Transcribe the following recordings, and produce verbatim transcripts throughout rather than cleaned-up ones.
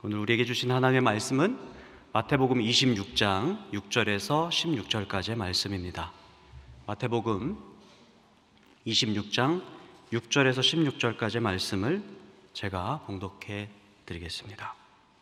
오늘 우리에게 주신 하나님의 말씀은 마태복음 이십육 장 육 절에서 십육 절까지의 말씀입니다. 마태복음 이십육 장 육 절에서 십육 절까지의 말씀을 제가 봉독해 드리겠습니다.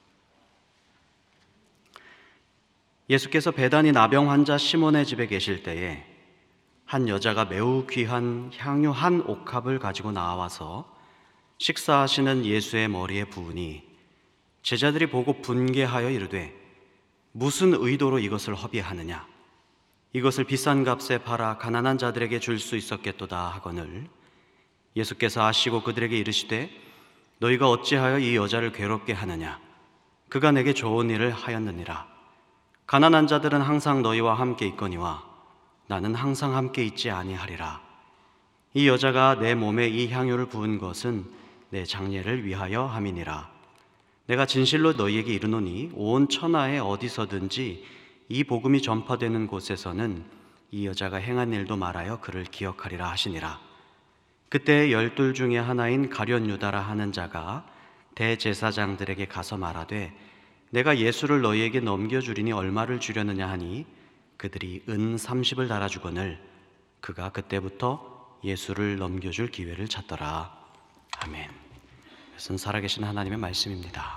예수께서 베다니 나병 환자 시몬의 집에 계실 때에 한 여자가 매우 귀한 향유 한 옥합을 가지고 나와서 식사하시는 예수의 머리에 부으니 제자들이 보고 분개하여 이르되 무슨 의도로 이것을 허비하느냐? 이것을 비싼 값에 팔아 가난한 자들에게 줄 수 있었겠도다 하거늘 예수께서 아시고 그들에게 이르시되 너희가 어찌하여 이 여자를 괴롭게 하느냐? 그가 내게 좋은 일을 하였느니라. 가난한 자들은 항상 너희와 함께 있거니와 나는 항상 함께 있지 아니하리라. 이 여자가 내 몸에 이 향유를 부은 것은 내 장례를 위하여 함이니라. 내가 진실로 너희에게 이르노니 온 천하에 어디서든지 이 복음이 전파되는 곳에서는 이 여자가 행한 일도 말하여 그를 기억하리라 하시니라. 그때 열둘 중에 하나인 가룟 유다라 하는 자가 대제사장들에게 가서 말하되 내가 예수를 너희에게 넘겨주리니 얼마를 주려느냐 하니 그들이 은 삼십을 달아주거늘 그가 그때부터 예수를 넘겨줄 기회를 찾더라. 아멘. 이것은 살아계신 하나님의 말씀입니다.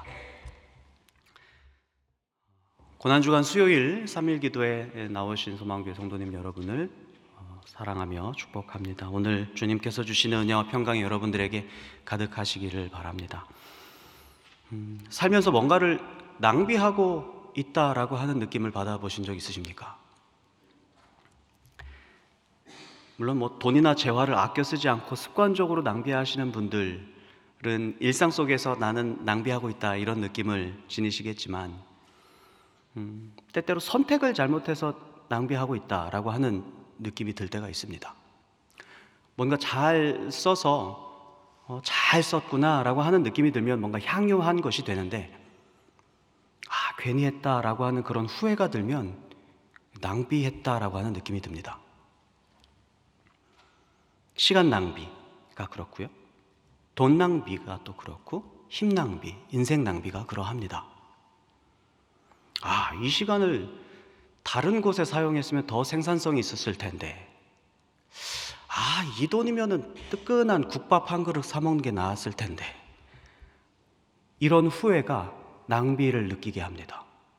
고난주간 수요일 삼일 기도에 나오신 소망교회 성도님 여러분을 사랑하며 축복합니다. 오늘 주님께서 주시는 은혜와 평강이 여러분들에게 가득하시기를 바랍니다. 음, 살면서 뭔가를 낭비하고 있다라고 하는 느낌을 받아보신 적 있으십니까? 물론 뭐 돈이나 재화를 아껴 쓰지 않고 습관적으로 낭비하시는 분들 은 일상 속에서 나는 낭비하고 있다 이런 느낌을 지니시겠지만 음, 때때로 선택을 잘못해서 낭비하고 있다라고 하는 느낌이 들 때가 있습니다. 뭔가 잘 써서 어, 잘 썼구나라고 하는 느낌이 들면 뭔가 향유한 것이 되는데 아 괜히 했다라고 하는 그런 후회가 들면 낭비했다라고 하는 느낌이 듭니다. 시간 낭비가 그렇고요. 돈 낭비가 또 그렇고 힘 낭비, 인생 낭비가 그러합니다. 아, 이 시간을 다른 곳에 사용했으면 더 생산성이 있었을 텐데 아, 이 돈이면은 뜨끈한 국밥 한 그릇 사 먹는 게 나았을 텐데 이런 후회가 낭비를 느끼게 합니다.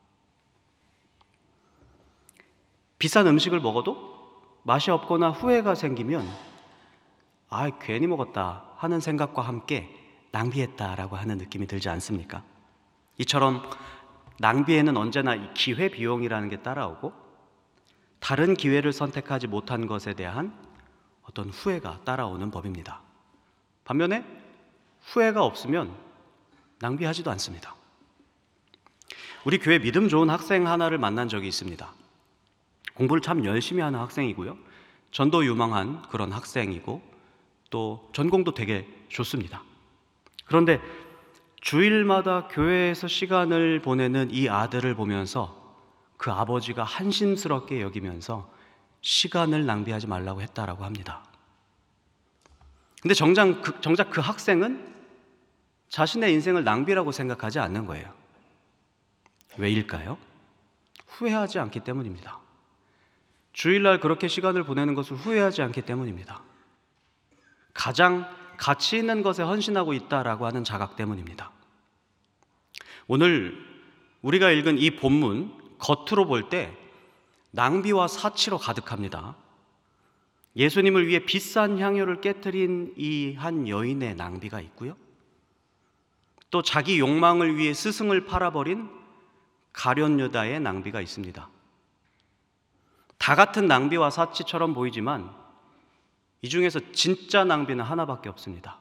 비싼 음식을 먹어도 맛이 없거나 후회가 생기면 아, 괜히 먹었다 하는 생각과 함께 낭비했다라고 하는 느낌이 들지 않습니까? 이처럼 낭비에는 언제나 이 기회 비용이라는 게 따라오고 다른 기회를 선택하지 못한 것에 대한 어떤 후회가 따라오는 법입니다. 반면에 후회가 없으면 낭비하지도 않습니다. 우리 교회 믿음 좋은 학생 하나를 만난 적이 있습니다. 공부를 참 열심히 하는 학생이고요. 전도 유망한 그런 학생이고 또 전공도 되게 좋습니다. 그런데 주일마다 교회에서 시간을 보내는 이 아들을 보면서 그 아버지가 한심스럽게 여기면서 시간을 낭비하지 말라고 했다라고 합니다. 근데 정작 그, 정작 그 학생은 자신의 인생을 낭비라고 생각하지 않는 거예요. 왜일까요? 후회하지 않기 때문입니다. 주일날 그렇게 시간을 보내는 것을 후회하지 않기 때문입니다. 가장 가치 있는 것에 헌신하고 있다라고 하는 자각 때문입니다. 오늘 우리가 읽은 이 본문 겉으로 볼 때 낭비와 사치로 가득합니다. 예수님을 위해 비싼 향유를 깨뜨린 이 한 여인의 낭비가 있고요. 또 자기 욕망을 위해 스승을 팔아버린 가룟 유다의 낭비가 있습니다. 다 같은 낭비와 사치처럼 보이지만 이 중에서 진짜 낭비는 하나밖에 없습니다.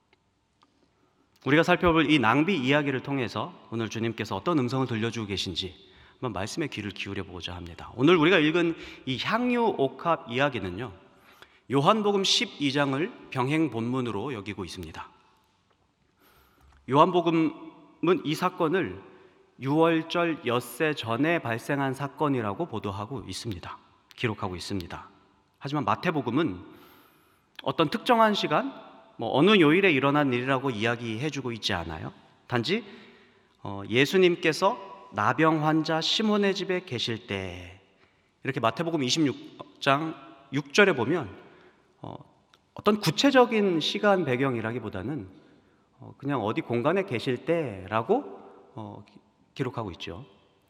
우리가 살펴볼 이 낭비 이야기를 통해서 오늘 주님께서 어떤 음성을 들려주고 계신지 한번 말씀에 귀를 기울여 보고자 합니다. 오늘 우리가 읽은 이 향유 옥합 이야기는요, 요한복음 십이 장을 병행 본문으로 여기고 있습니다. 요한복음은 이 사건을 유월절 엿새 전에 발생한 사건이라고 보도하고 있습니다. 기록하고 있습니다. 하지만 마태복음은 어떤 특정한 시간, 뭐 어느 요일에 일어난 일이라고 이야기해주고 있지 않아요. 단지 어, 예수님께서 나병 환자 시몬의 집에 계실 때, 이렇게 마태복음 이십육 장 육 절에 보면 어, 어떤 구체적인 시간 배경이라기보다는 어, 그냥 어디 공간에 계실 때라고 어, 기록하고 있죠.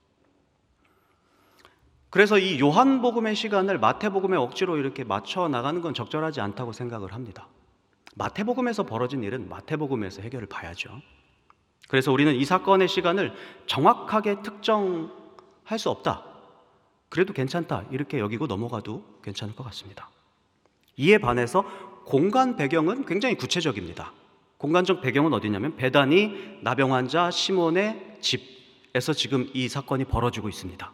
그래서 이 요한복음의 시간을 마태복음에 억지로 이렇게 맞춰 나가는 건 적절하지 않다고 생각을 합니다. 마태복음에서 벌어진 일은 마태복음에서 해결을 봐야죠. 그래서 우리는 이 사건의 시간을 정확하게 특정할 수 없다, 그래도 괜찮다, 이렇게 여기고 넘어가도 괜찮을 것 같습니다. 이에 반해서 공간 배경은 굉장히 구체적입니다. 공간적 배경은 어디냐면 베다니 나병 환자 시몬의 집에서 지금 이 사건이 벌어지고 있습니다.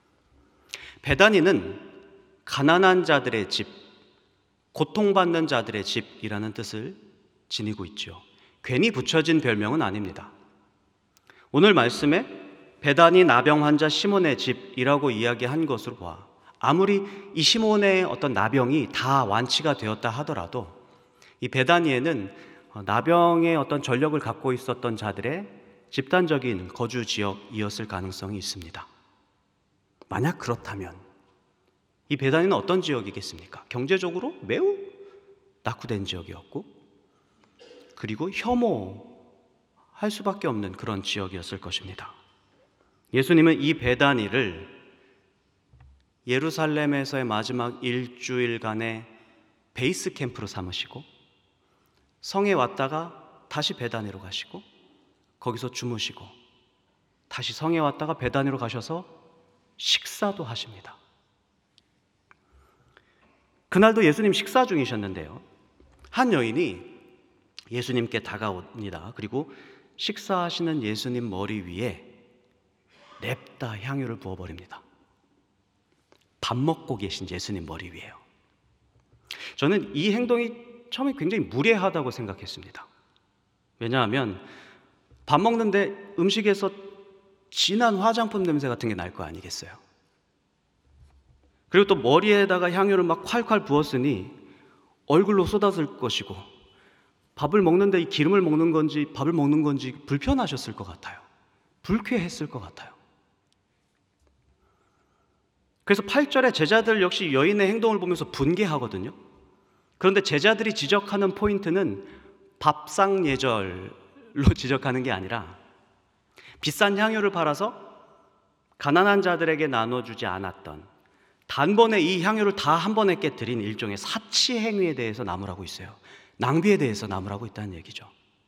베다니는 가난한 자들의 집, 고통받는 자들의 집이라는 뜻을 지니고 있죠. 괜히 붙여진 별명은 아닙니다. 오늘 말씀에 베다니 나병 환자 시몬의 집이라고 이야기한 것으로 봐, 아무리 이 시몬의 어떤 나병이 다 완치가 되었다 하더라도 이 베다니에는 나병의 어떤 전력을 갖고 있었던 자들의 집단적인 거주 지역이었을 가능성이 있습니다. 만약 그렇다면 이 베다니는 어떤 지역이겠습니까? 경제적으로 매우 낙후된 지역이었고, 그리고 혐오할 수밖에 없는 그런 지역이었을 것입니다. 예수님은 이 베다니를 예루살렘에서의 마지막 일주일간의 베이스 캠프로 삼으시고, 성에 왔다가 다시 베다니로 가시고, 거기서 주무시고, 다시 성에 왔다가 베다니로 가셔서 식사도 하십니다. 그날도 예수님 식사 중이셨는데요, 한 여인이 예수님께 다가옵니다. 그리고 식사하시는 예수님 머리 위에 냅다 향유를 부어버립니다. 밥 먹고 계신 예수님 머리 위에요. 저는 이 행동이 처음에 굉장히 무례하다고 생각했습니다. 왜냐하면 밥 먹는데 음식에서 진한 화장품 냄새 같은 게 날 거 아니겠어요? 그리고 또 머리에다가 향유를 막 콸콸 부었으니 얼굴로 쏟아질 것이고, 밥을 먹는데 이 기름을 먹는 건지 밥을 먹는 건지 불편하셨을 것 같아요. 불쾌했을 것 같아요. 그래서 팔 절에 제자들 역시 여인의 행동을 보면서 분개하거든요. 그런데 제자들이 지적하는 포인트는 밥상 예절로 지적하는 게 아니라 비싼 향유를 팔아서 가난한 자들에게 나눠주지 않았던, 단번에 이 향유를 다 한 번에 깨뜨린 일종의 사치 행위에 대해서 나무라고 있어요. 낭비에 대해서 나무라고 있다는 얘기죠.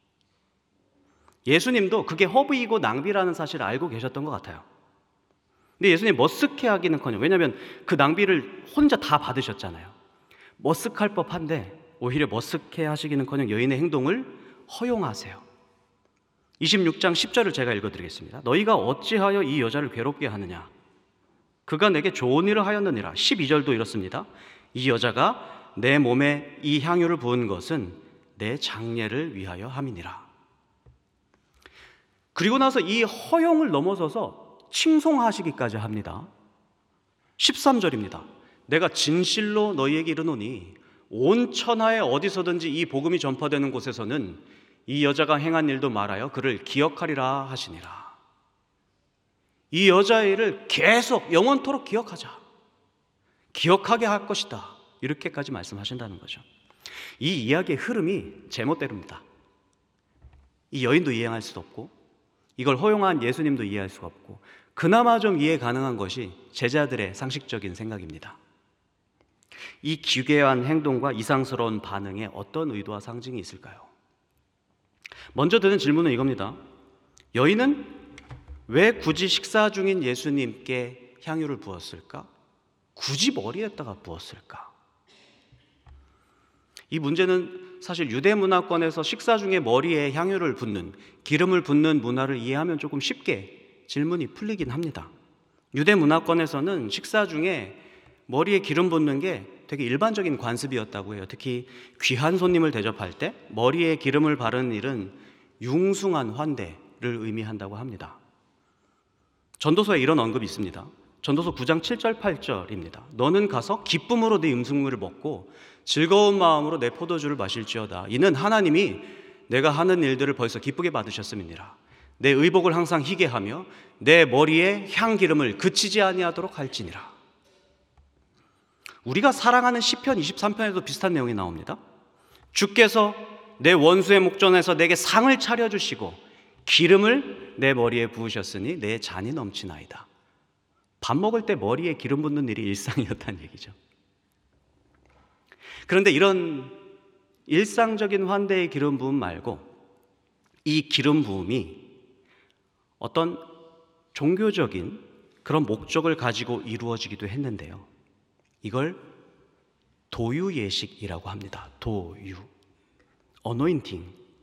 예수님도 그게 허브이고 낭비라는 사실을 알고 계셨던 것 같아요. 근데 예수님 머쓱해하기는커녕, 왜냐하면 그 낭비를 혼자 다 받으셨잖아요. 머쓱할 법한데 오히려 머쓱해하시기는커녕 여인의 행동을 허용하세요. 이십육 장 십 절을 제가 읽어드리겠습니다. 너희가 어찌하여 이 여자를 괴롭게 하느냐? 그가 내게 좋은 일을 하였느니라. 십이 절도 이렇습니다. 이 여자가 내 몸에 이 향유를 부은 것은 내 장례를 위하여 함이니라. 그리고 나서 이 허용을 넘어서서 칭송하시기까지 합니다. 십삼 절입니다. 내가 진실로 너희에게 이르노니 온 천하에 어디서든지 이 복음이 전파되는 곳에서는 이 여자가 행한 일도 말하여 그를 기억하리라 하시니라. 이 여자의 일을 계속 영원토록 기억하자, 기억하게 할 것이다, 이렇게까지 말씀하신다는 거죠. 이 이야기의 흐름이 제멋대로입니다. 이 여인도 이해할 수도 없고, 이걸 허용한 예수님도 이해할 수가 없고, 그나마 좀 이해 가능한 것이 제자들의 상식적인 생각입니다. 이 기괴한 행동과 이상스러운 반응에 어떤 의도와 상징이 있을까요? 먼저 드는 질문은 이겁니다. 여인은 왜 굳이 식사 중인 예수님께 향유를 부었을까? 굳이 머리에다가 부었을까? 이 문제는 사실 유대 문화권에서 식사 중에 머리에 향유를 붓는, 기름을 붓는 문화를 이해하면 조금 쉽게 질문이 풀리긴 합니다. 유대 문화권에서는 식사 중에 머리에 기름 붓는 게 되게 일반적인 관습이었다고 해요. 특히 귀한 손님을 대접할 때 머리에 기름을 바르는 일은 융숭한 환대를 의미한다고 합니다. 전도서에 이런 언급이 있습니다. 전도서 구 장 칠 절 팔 절입니다. 너는 가서 기쁨으로 네 음식물을 먹고 즐거운 마음으로 내 포도주를 마실지어다. 이는 하나님이 내가 하는 일들을 벌써 기쁘게 받으셨음이니라. 내 의복을 항상 희게 하며 내 머리에 향기름을 그치지 아니하도록 할지니라. 우리가 사랑하는 시편 이십삼 편에도 비슷한 내용이 나옵니다. 주께서 내 원수의 목전에서 내게 상을 차려주시고 기름을 내 머리에 부으셨으니 내 잔이 넘치나이다. 밥 먹을 때 머리에 기름 붓는 일이 일상이었다는 얘기죠. 그런데 이런 일상적인 환대의 기름 부음 말고 이 기름 부음이 어떤 종교적인 그런 목적을 가지고 이루어지기도 했는데요. 이걸 도유 예식이라고 합니다. 도유, 어노인팅.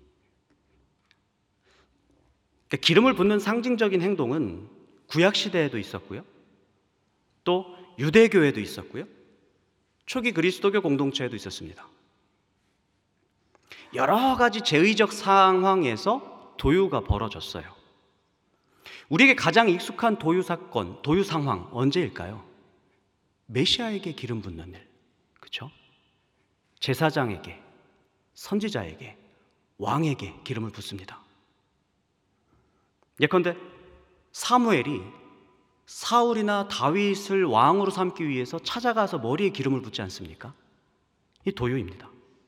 그러니까 기름을 붓는 상징적인 행동은 구약 시대에도 있었고요. 또 유대교에도 있었고요. 초기 그리스도교 공동체에도 있었습니다. 여러 가지 제의적 상황에서 도유가 벌어졌어요. 우리에게 가장 익숙한 도유 사건, 도유 상황 언제일까요? 메시아에게 기름 붓는 일, 그렇죠? 제사장에게, 선지자에게, 왕에게 기름을 붓습니다. 예컨대 사무엘이 사울이나 다윗을 왕으로 삼기 위해서 찾아가서 머리에 기름을 붓지 않습니까? 이 도유입니다.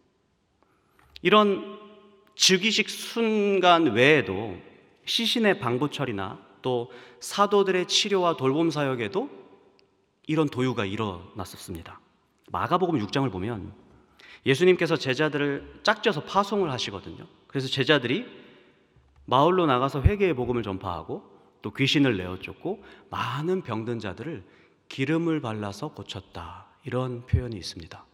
이런 즉위식 순간 외에도 시신의 방부처리나 또 사도들의 치료와 돌봄 사역에도 이런 도유가 일어났었습니다. 마가복음 육 장을 보면 예수님께서 제자들을 짝져서 파송을 하시거든요. 그래서 제자들이 마을로 나가서 회개의 복음을 전파하고 또 귀신을 내어 쫓고 많은 병든 자들을 기름을 발라서 고쳤다. 이런 표현이 있습니다.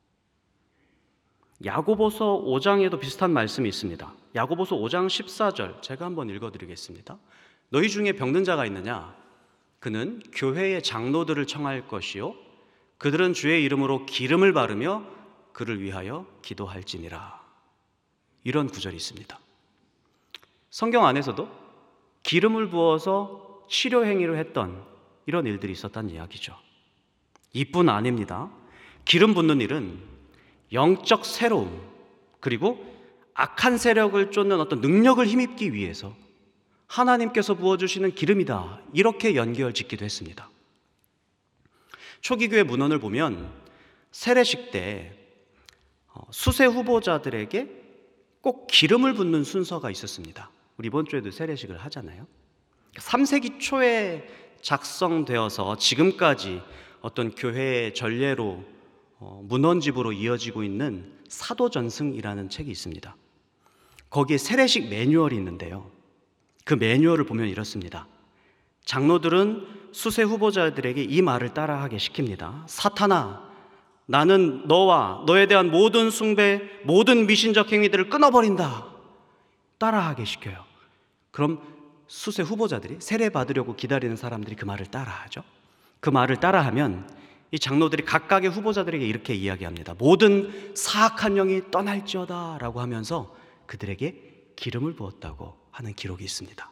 야고보서 오 장에도 비슷한 말씀이 있습니다. 야고보서 오 장 십사 절 제가 한번 읽어드리겠습니다. 너희 중에 병든 자가 있느냐? 그는 교회의 장로들을 청할 것이요 그들은 주의 이름으로 기름을 바르며 그를 위하여 기도할지니라. 이런 구절이 있습니다. 성경 안에서도 기름을 부어서 치료 행위를 했던 이런 일들이 있었다는 이야기죠. 이뿐 아닙니다. 기름 붓는 일은 영적 새로움 그리고 악한 세력을 쫓는 어떤 능력을 힘입기 위해서 하나님께서 부어주시는 기름이다. 이렇게 연결짓기도 했습니다. 초기 교회 문헌을 보면 세례식 때 수세 후보자들에게 꼭 기름을 붓는 순서가 있었습니다. 우리 이번 주에도 세례식을 하잖아요. 삼 세기 초에 작성되어서 지금까지 어떤 교회의 전례로 문헌집으로 이어지고 있는 사도전승이라는 책이 있습니다. 거기에 세례식 매뉴얼이 있는데요. 그 매뉴얼을 보면 이렇습니다. 장로들은 수세 후보자들에게 이 말을 따라하게 시킵니다. 사탄아, 나는 너와 너에 대한 모든 숭배, 모든 미신적 행위들을 끊어버린다. 따라하게 시켜요. 그럼 수세 후보자들이 세례 받으려고 기다리는 사람들이 그 말을 따라하죠. 그 말을 따라하면 이 장로들이 각각의 후보자들에게 이렇게 이야기합니다. 모든 사악한 영이 떠날지어다 라고 하면서 그들에게 기름을 부었다고 하는 기록이 있습니다.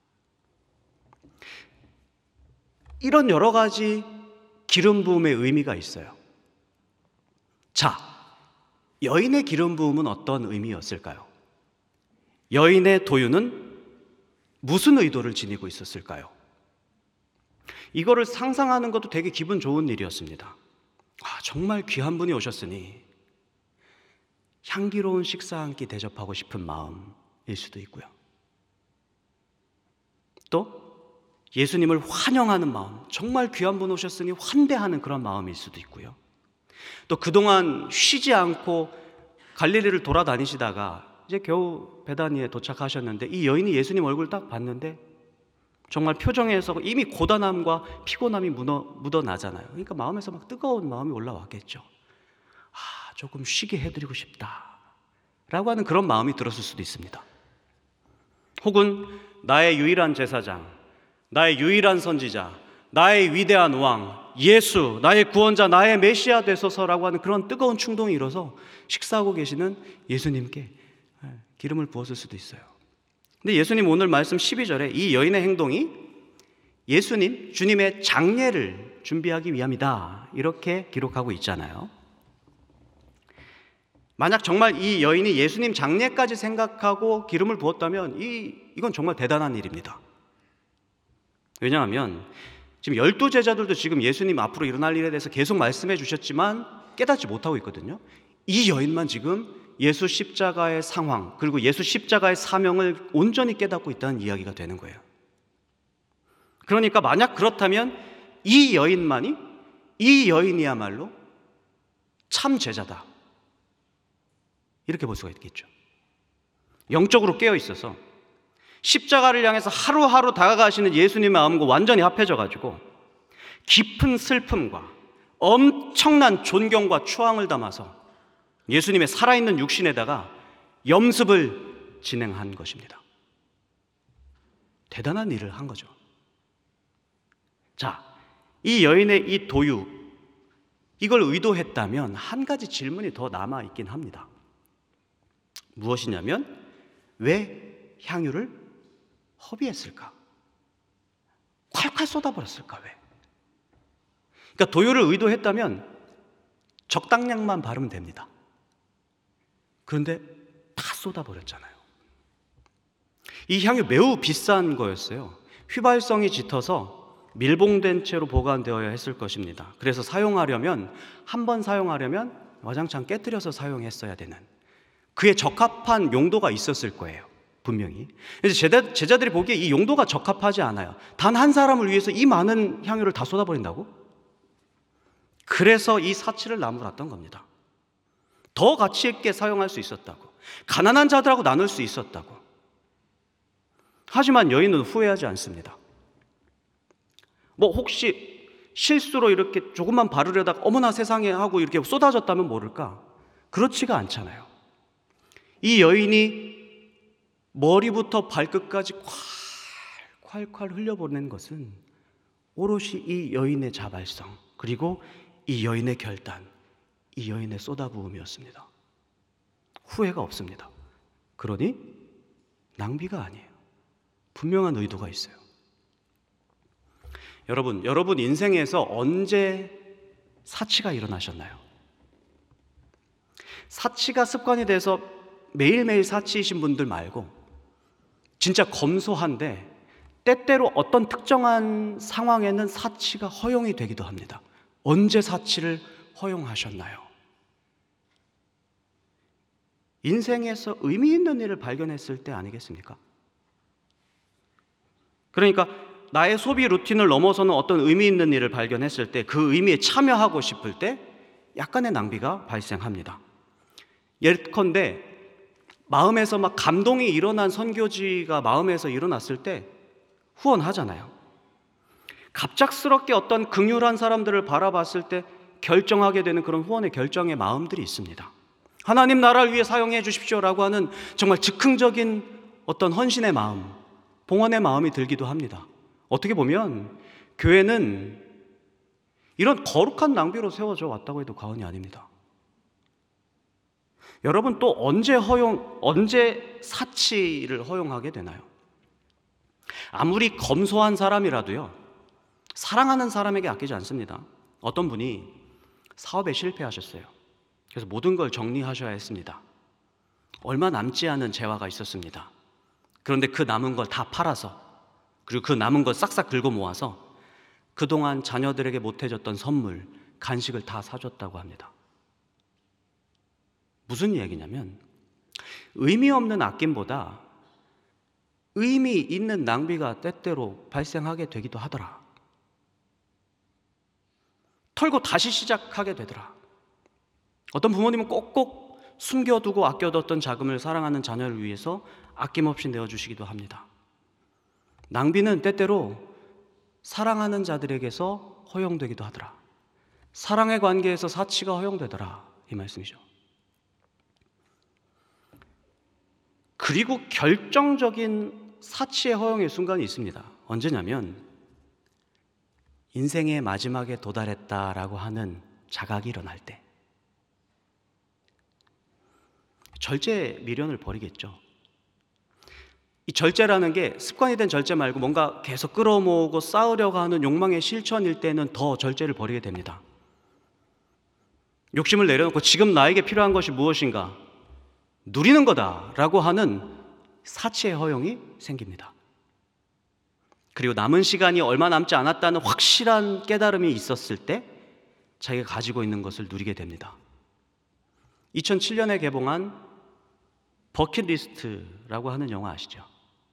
이런 여러 가지 기름 부음의 의미가 있어요. 자, 여인의 기름 부음은 어떤 의미였을까요? 여인의 도유는 무슨 의도를 지니고 있었을까요? 이거를 상상하는 것도 되게 기분 좋은 일이었습니다. 아, 정말 귀한 분이 오셨으니 향기로운 식사 한 끼 대접하고 싶은 마음일 수도 있고요. 또 예수님을 환영하는 마음, 정말 귀한 분 오셨으니 환대하는 그런 마음일 수도 있고요. 또 그동안 쉬지 않고 갈릴리를 돌아다니시다가 이제 겨우 베다니에 도착하셨는데 이 여인이 예수님 얼굴 딱 봤는데 정말 표정에서 이미 고단함과 피곤함이 묻어, 묻어나잖아요. 그러니까 마음에서 막 뜨거운 마음이 올라왔겠죠. 아, 조금 쉬게 해드리고 싶다 라고 하는 그런 마음이 들었을 수도 있습니다. 혹은 나의 유일한 제사장, 나의 유일한 선지자, 나의 위대한 왕, 예수, 나의 구원자, 나의 메시아 되소서라고 하는 그런 뜨거운 충동이 일어서 식사하고 계시는 예수님께 기름을 부었을 수도 있어요. 근데 예수님 오늘 말씀 십이 절에 이 여인의 행동이 예수님, 주님의 장례를 준비하기 위함이다 이렇게 기록하고 있잖아요. 만약 정말 이 여인이 예수님 장례까지 생각하고 기름을 부었다면 이 이건 정말 대단한 일입니다. 왜냐하면 지금 열두 제자들도 지금 예수님 앞으로 일어날 일에 대해서 계속 말씀해 주셨지만 깨닫지 못하고 있거든요. 이 여인만 지금 예수 십자가의 상황, 그리고 예수 십자가의 사명을 온전히 깨닫고 있다는 이야기가 되는 거예요. 그러니까 만약 그렇다면 이 여인만이, 이 여인이야말로 참 제자다, 이렇게 볼 수가 있겠죠. 영적으로 깨어 있어서 십자가를 향해서 하루하루 다가가시는 예수님의 마음과 완전히 합해져 가지고 깊은 슬픔과 엄청난 존경과 추앙을 담아서 예수님의 살아있는 육신에다가 염습을 진행한 것입니다. 대단한 일을 한 거죠. 자, 이 여인의 이 도유, 이걸 의도했다면 한 가지 질문이 더 남아있긴 합니다. 무엇이냐면 왜 향유를 허비했을까? 콸콸 쏟아버렸을까? 왜? 그러니까 도유를 의도했다면 적당량만 바르면 됩니다. 그런데 다 쏟아버렸잖아요. 이 향유 매우 비싼 거였어요. 휘발성이 짙어서 밀봉된 채로 보관되어야 했을 것입니다. 그래서 사용하려면, 한 번 사용하려면 와장창 깨뜨려서 사용했어야 되는, 그에 적합한 용도가 있었을 거예요, 분명히. 그래서 제자, 제자들이 보기에 이 용도가 적합하지 않아요. 단 한 사람을 위해서 이 많은 향유를 다 쏟아버린다고? 그래서 이 사치를 나무랐던 겁니다. 더 가치 있게 사용할 수 있었다고, 가난한 자들하고 나눌 수 있었다고. 하지만 여인은 후회하지 않습니다. 뭐 혹시 실수로 이렇게 조금만 바르려다가 어머나 세상에 하고 이렇게 쏟아졌다면 모를까? 그렇지가 않잖아요. 이 여인이 머리부터 발끝까지 콸콸콸 흘려보낸 것은 오롯이 이 여인의 자발성, 그리고 이 여인의 결단, 이 여인의 쏟아부음이었습니다. 후회가 없습니다. 그러니 낭비가 아니에요. 분명한 의도가 있어요. 여러분, 여러분 인생에서 언제 사치가 일어나셨나요? 사치가 습관이 돼서 매일매일 사치이신 분들 말고 진짜 검소한데 때때로 어떤 특정한 상황에는 사치가 허용이 되기도 합니다. 언제 사치를 허용하셨나요? 인생에서 의미 있는 일을 발견했을 때 아니겠습니까? 그러니까 나의 소비 루틴을 넘어서는 어떤 의미 있는 일을 발견했을 때, 그 의미에 참여하고 싶을 때 약간의 낭비가 발생합니다. 예컨대 마음에서 막 감동이 일어난 선교지가 마음에서 일어났을 때 후원하잖아요. 갑작스럽게 어떤 긍휼한 사람들을 바라봤을 때 결정하게 되는 그런 후원의 결정의 마음들이 있습니다. 하나님 나라를 위해 사용해 주십시오라고 하는 정말 즉흥적인 어떤 헌신의 마음, 봉헌의 마음이 들기도 합니다. 어떻게 보면 교회는 이런 거룩한 낭비로 세워져 왔다고 해도 과언이 아닙니다. 여러분, 또 언제 허용, 언제 사치를 허용하게 되나요? 아무리 검소한 사람이라도요, 사랑하는 사람에게 아끼지 않습니다. 어떤 분이 사업에 실패하셨어요. 그래서 모든 걸 정리하셔야 했습니다. 얼마 남지 않은 재화가 있었습니다. 그런데 그 남은 걸 다 팔아서, 그리고 그 남은 걸 싹싹 긁어 모아서 그동안 자녀들에게 못 해줬던 선물, 간식을 다 사줬다고 합니다. 무슨 이야기냐면 의미 없는 아낌보다 의미 있는 낭비가 때때로 발생하게 되기도 하더라. 털고 다시 시작하게 되더라. 어떤 부모님은 꼭꼭 숨겨두고 아껴뒀던 자금을 사랑하는 자녀를 위해서 아낌없이 내어주시기도 합니다. 낭비는 때때로 사랑하는 자들에게서 허용되기도 하더라. 사랑의 관계에서 사치가 허용되더라, 이 말씀이죠. 그리고 결정적인 사치의 허용의 순간이 있습니다. 언제냐면 인생의 마지막에 도달했다라고 하는 자각이 일어날 때, 절제 미련을 버리겠죠. 이 절제라는 게 습관이 된 절제 말고 뭔가 계속 끌어모으고 쌓으려고 하는 욕망의 실천일 때는 더 절제를 버리게 됩니다. 욕심을 내려놓고 지금 나에게 필요한 것이 무엇인가? 누리는 거다라고 하는 사치의 허용이 생깁니다. 그리고 남은 시간이 얼마 남지 않았다는 확실한 깨달음이 있었을 때 자기가 가지고 있는 것을 누리게 됩니다. 이천칠 년에 개봉한 버킷리스트라고 하는 영화 아시죠?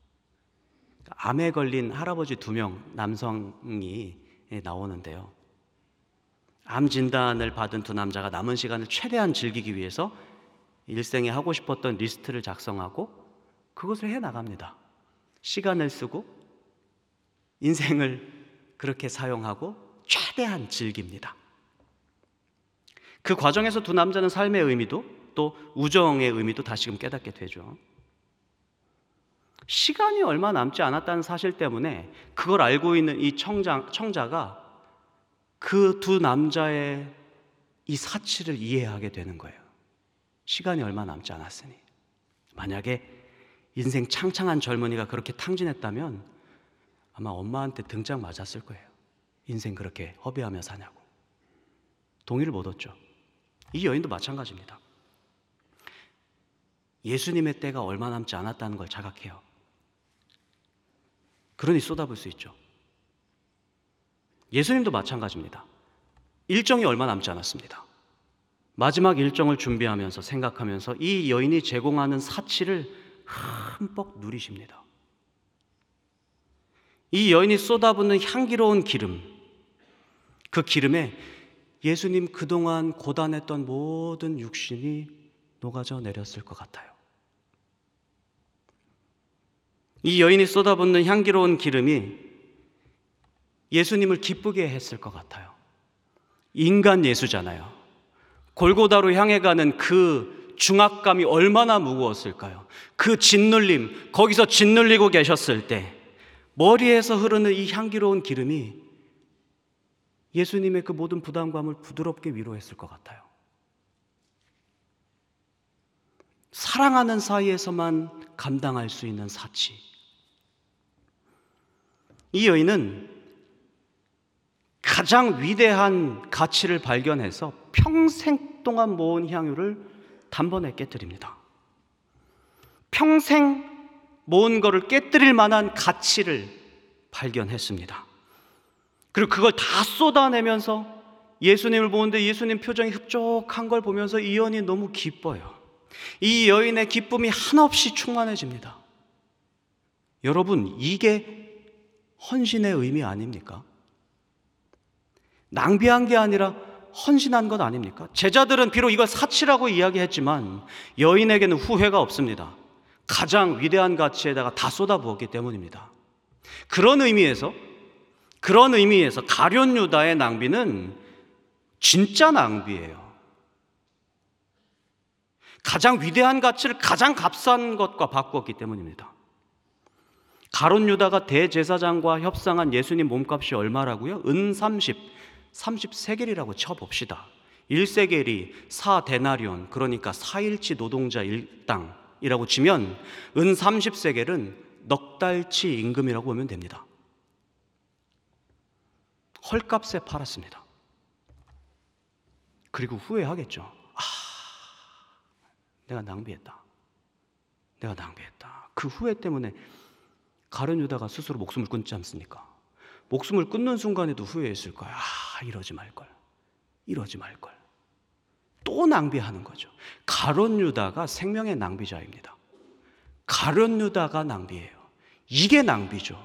암에 걸린 할아버지 두 명 남성이 나오는데요. 암 진단을 받은 두 남자가 남은 시간을 최대한 즐기기 위해서 일생에 하고 싶었던 리스트를 작성하고 그것을 해나갑니다. 시간을 쓰고 인생을 그렇게 사용하고 최대한 즐깁니다. 그 과정에서 두 남자는 삶의 의미도 또 우정의 의미도 다시금 깨닫게 되죠. 시간이 얼마 남지 않았다는 사실 때문에 그걸 알고 있는 이 청자, 청자가 그 두 남자의 이 사치를 이해하게 되는 거예요. 시간이 얼마 남지 않았으니. 만약에 인생 창창한 젊은이가 그렇게 탕진했다면 아마 엄마한테 등짝 맞았을 거예요. 인생 그렇게 허비하며 사냐고. 동의를 못 얻죠. 이 여인도 마찬가지입니다. 예수님의 때가 얼마 남지 않았다는 걸 자각해요. 그러니 쏟아부을 수 있죠. 예수님도 마찬가지입니다. 일정이 얼마 남지 않았습니다. 마지막 일정을 준비하면서 생각하면서 이 여인이 제공하는 사치를 흠뻑 누리십니다. 이 여인이 쏟아붓는 향기로운 기름, 그 기름에 예수님 그동안 고단했던 모든 육신이 녹아져 내렸을 것 같아요. 이 여인이 쏟아붓는 향기로운 기름이 예수님을 기쁘게 했을 것 같아요. 인간 예수잖아요. 골고다로 향해 가는 그 중압감이 얼마나 무거웠을까요? 그 짓눌림, 거기서 짓눌리고 계셨을 때 머리에서 흐르는 이 향기로운 기름이 예수님의 그 모든 부담감을 부드럽게 위로했을 것 같아요. 사랑하는 사이에서만 감당할 수 있는 사치. 이 여인은 가장 위대한 가치를 발견해서 평생 동안 모은 향유를 단번에 깨뜨립니다. 평생 모은 거를 깨뜨릴 만한 가치를 발견했습니다. 그리고 그걸 다 쏟아내면서 예수님을 보는데 예수님 표정이 흡족한 걸 보면서 이 여인이 너무 기뻐요. 이 여인의 기쁨이 한없이 충만해집니다. 여러분, 이게 헌신의 의미 아닙니까? 낭비한 게 아니라 헌신한 것 아닙니까? 제자들은 비록 이걸 사치라고 이야기했지만 여인에게는 후회가 없습니다. 가장 위대한 가치에다가 다 쏟아부었기 때문입니다. 그런 의미에서 그런 의미에서 가룟 유다의 낭비는 진짜 낭비예요. 가장 위대한 가치를 가장 값싼 것과 바꾸었기 때문입니다. 가룟 유다가 대제사장과 협상한 예수님 몸값이 얼마라고요? 은 삼십, 삼십 세겔이라고 쳐봅시다. 일 세겔이 사 데나리온, 그러니까 사 일치 노동자 일당이라고 치면 은 삼십 세겔은 넉 달치 임금이라고 보면 됩니다. 헐값에 팔았습니다. 그리고 후회하겠죠. 아, 내가 낭비했다. 내가 낭비했다. 그 후회 때문에 가룟 유다가 스스로 목숨을 끊지 않습니까? 목숨을 끊는 순간에도 후회했을 거야. 아, 이러지 말걸. 이러지 말걸. 또 낭비하는 거죠. 가룟 유다가 생명의 낭비자입니다. 가룟 유다가 낭비예요. 이게 낭비죠.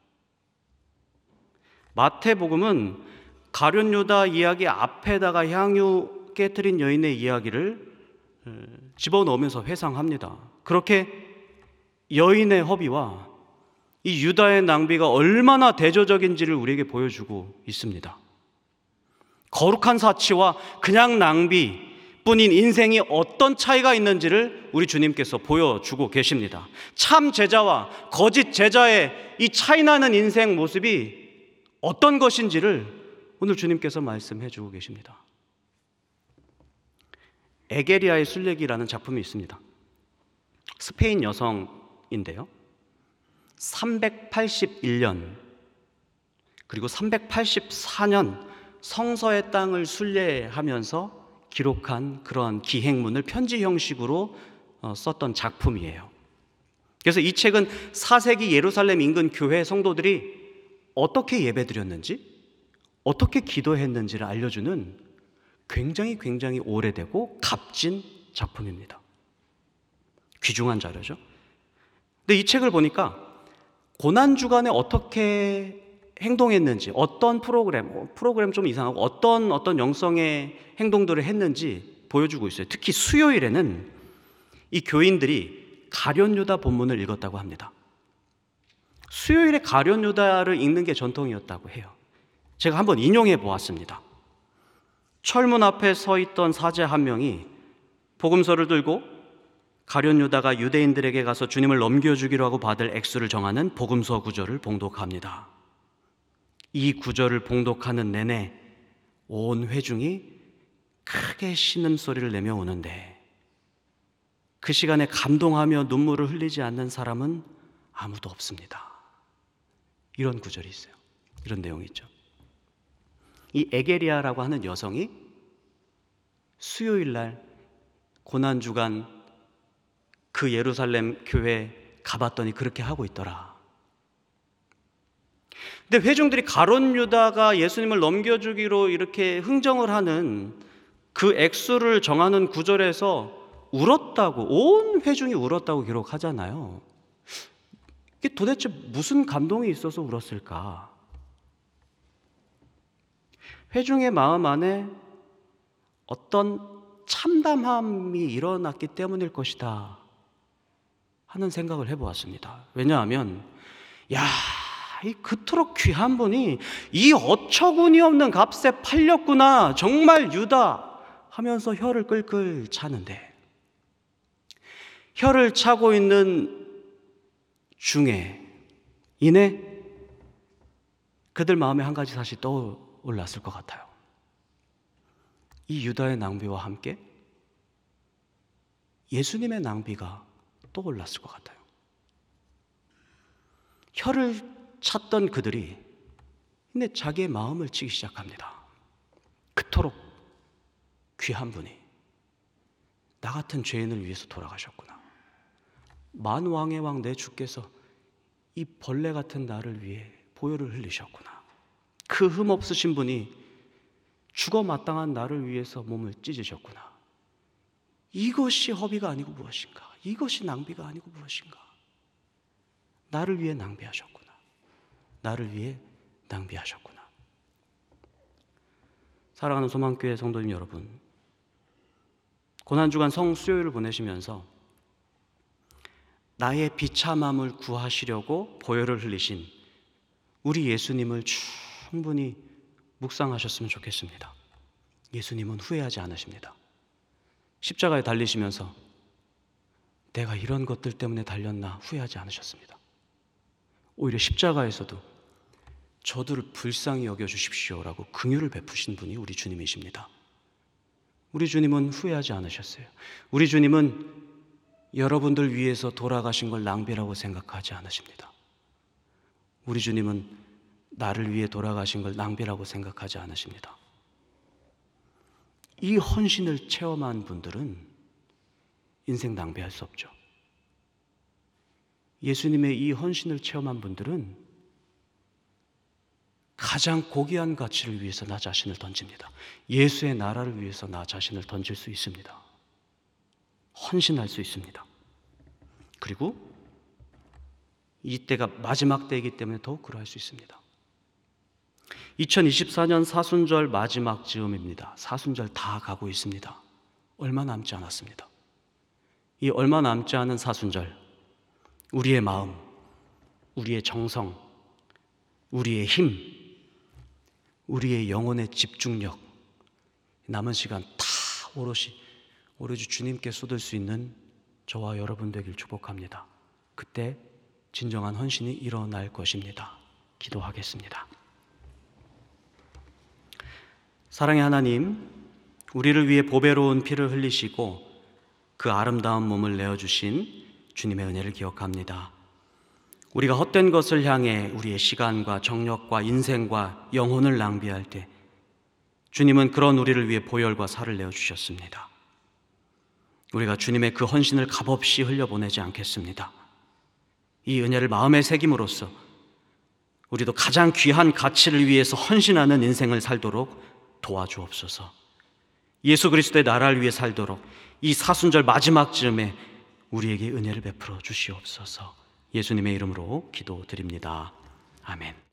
마태복음은 가룟 유다 이야기 앞에다가 향유 깨트린 여인의 이야기를 집어넣으면서 회상합니다. 그렇게 여인의 허비와 이 유다의 낭비가 얼마나 대조적인지를 우리에게 보여주고 있습니다. 거룩한 사치와 그냥 낭비뿐인 인생이 어떤 차이가 있는지를 우리 주님께서 보여주고 계십니다. 참 제자와 거짓 제자의 이 차이나는 인생 모습이 어떤 것인지를 오늘 주님께서 말씀해 주고 계십니다. 에게리아의 순례기라는 작품이 있습니다. 스페인 여성인데요. 삼백팔십일 년 그리고 삼백팔십사 년 성서의 땅을 순례하면서 기록한 그러한 기행문을 편지 형식으로 썼던 작품이에요. 그래서 이 책은 사 세기 예루살렘 인근 교회 성도들이 어떻게 예배드렸는지, 어떻게 기도했는지를 알려주는 굉장히 굉장히 오래되고 값진 작품입니다. 귀중한 자료죠. 근데 이 책을 보니까 고난주간에 어떻게 행동했는지, 어떤 프로그램, 프로그램 좀 이상하고 어떤 어떤 영성의 행동들을 했는지 보여주고 있어요. 특히 수요일에는 이 교인들이 가룟유다 본문을 읽었다고 합니다. 수요일에 가룟유다를 읽는 게 전통이었다고 해요. 제가 한번 인용해 보았습니다. 철문 앞에 서 있던 사제 한 명이 복음서를 들고 가룟유다가 유대인들에게 가서 주님을 넘겨주기로 하고 받을 액수를 정하는 복음서 구절을 봉독합니다. 이 구절을 봉독하는 내내 온 회중이 크게 신음소리를 내며 우는데 그 시간에 감동하며 눈물을 흘리지 않는 사람은 아무도 없습니다. 이런 구절이 있어요. 이런 내용이 있죠. 이 에게리아라고 하는 여성이 수요일 날 고난주간 그 예루살렘 교회 가봤더니 그렇게 하고 있더라. 근데 회중들이 가룟유다가 예수님을 넘겨주기로 이렇게 흥정을 하는 그 액수를 정하는 구절에서 울었다고, 온 회중이 울었다고 기록하잖아요. 이게 도대체 무슨 감동이 있어서 울었을까? 회중의 마음 안에 어떤 참담함이 일어났기 때문일 것이다 하는 생각을 해보았습니다. 왜냐하면 야, 이 그토록 귀한 분이 이 어처구니 없는 값에 팔렸구나, 정말 유다 하면서 혀를 끌끌 차는데, 혀를 차고 있는 중에 이내 그들 마음에 한 가지 사실이 떠올랐을 것 같아요. 이 유다의 낭비와 함께 예수님의 낭비가 떠올랐을 것 같아요. 혀를 찼던 그들이 근데 자기의 마음을 치기 시작합니다. 그토록 귀한 분이 나 같은 죄인을 위해서 돌아가셨구나. 만왕의 왕 내 주께서 이 벌레 같은 나를 위해 보혈을 흘리셨구나. 그 흠 없으신 분이 죽어 마땅한 나를 위해서 몸을 찢으셨구나. 이것이 허비가 아니고 무엇인가? 이것이 낭비가 아니고 무엇인가? 나를 위해 낭비하셨구나. 나를 위해 낭비하셨구나. 사랑하는 소망교회 성도님 여러분, 고난주간 성수요일을 보내시면서 나의 비참함을 구하시려고 보혈을 흘리신 우리 예수님을 충분히 묵상하셨으면 좋겠습니다. 예수님은 후회하지 않으십니다. 십자가에 달리시면서 내가 이런 것들 때문에 달렸나 후회하지 않으셨습니다. 오히려 십자가에서도 저들을 불쌍히 여겨주십시오라고 긍휼을 베푸신 분이 우리 주님이십니다. 우리 주님은 후회하지 않으셨어요. 우리 주님은 여러분들 위해서 돌아가신 걸 낭비라고 생각하지 않으십니다. 우리 주님은 나를 위해 돌아가신 걸 낭비라고 생각하지 않으십니다. 이 헌신을 체험한 분들은 인생 낭비할 수 없죠. 예수님의 이 헌신을 체험한 분들은 가장 고귀한 가치를 위해서 나 자신을 던집니다. 예수의 나라를 위해서 나 자신을 던질 수 있습니다. 헌신할 수 있습니다. 그리고 이때가 마지막 때이기 때문에 더욱 그러할 수 있습니다. 이천이십사 년 사순절 마지막 즈음입니다. 사순절 다 가고 있습니다. 얼마 남지 않았습니다. 이 얼마 남지 않은 사순절, 우리의 마음, 우리의 정성, 우리의 힘, 우리의 영혼의 집중력, 남은 시간 다 오롯이 오로지 주님께 쏟을 수 있는 저와 여러분 되길 축복합니다. 그때 진정한 헌신이 일어날 것입니다. 기도하겠습니다. 사랑의 하나님, 우리를 위해 보배로운 피를 흘리시고 그 아름다운 몸을 내어주신 주님의 은혜를 기억합니다. 우리가 헛된 것을 향해 우리의 시간과 정력과 인생과 영혼을 낭비할 때 주님은 그런 우리를 위해 보혈과 살을 내어주셨습니다. 우리가 주님의 그 헌신을 값없이 흘려보내지 않겠습니다. 이 은혜를 마음에 새김으로써 우리도 가장 귀한 가치를 위해서 헌신하는 인생을 살도록 도와주옵소서. 예수 그리스도의 나라를 위해 살도록 이 사순절 마지막 즈음에 우리에게 은혜를 베풀어 주시옵소서. 예수님의 이름으로 기도드립니다. 아멘.